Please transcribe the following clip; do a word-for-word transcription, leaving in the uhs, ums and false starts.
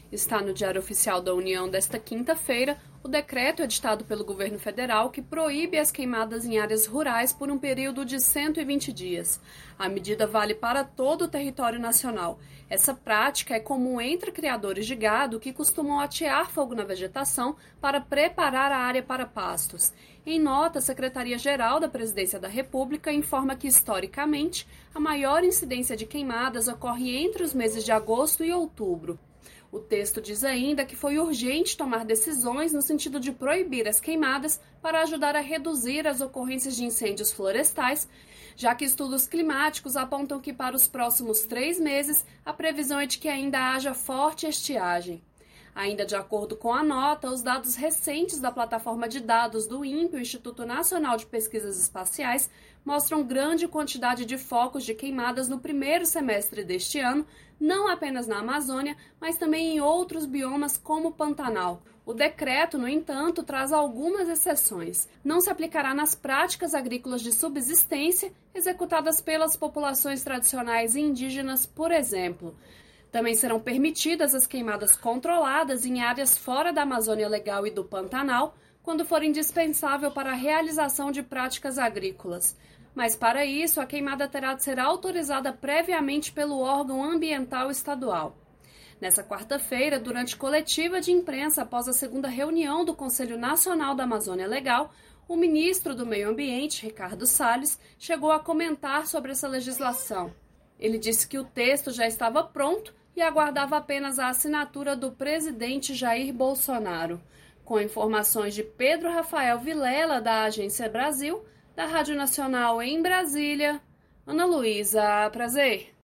Está no Diário Oficial da União desta quinta-feira o decreto editado pelo governo federal que proíbe as queimadas em áreas rurais por um período de cento e vinte dias. A medida vale para todo o território nacional. Essa prática é comum entre criadores de gado que costumam atear fogo na vegetação para preparar a área para pastos. Em nota, a Secretaria-Geral da Presidência da República informa que, historicamente, a maior incidência de queimadas ocorre entre os meses de agosto e outubro. O texto diz ainda que foi urgente tomar decisões no sentido de proibir as queimadas para ajudar a reduzir as ocorrências de incêndios florestais, já que estudos climáticos apontam que para os próximos três meses a previsão é de que ainda haja forte estiagem. Ainda de acordo com a nota, os dados recentes da plataforma de dados do INPE, o Instituto Nacional de Pesquisas Espaciais, mostram grande quantidade de focos de queimadas no primeiro semestre deste ano, não apenas na Amazônia, mas também em outros biomas como o Pantanal. O decreto, no entanto, traz algumas exceções. Não se aplicará nas práticas agrícolas de subsistência executadas pelas populações tradicionais e indígenas, por exemplo. Também serão permitidas as queimadas controladas em áreas fora da Amazônia Legal e do Pantanal, quando for indispensável para a realização de práticas agrícolas. Mas, para isso, a queimada terá de ser autorizada previamente pelo órgão ambiental estadual. Nessa quarta-feira, durante coletiva de imprensa após a segunda reunião do Conselho Nacional da Amazônia Legal, o ministro do Meio Ambiente, Ricardo Salles, chegou a comentar sobre essa legislação. Ele disse que o texto já estava pronto e aguardava apenas a assinatura do presidente Jair Bolsonaro. Com informações de Pedro Rafael Vilela, da Agência Brasil, da Rádio Nacional em Brasília, Ana Luísa Prazer.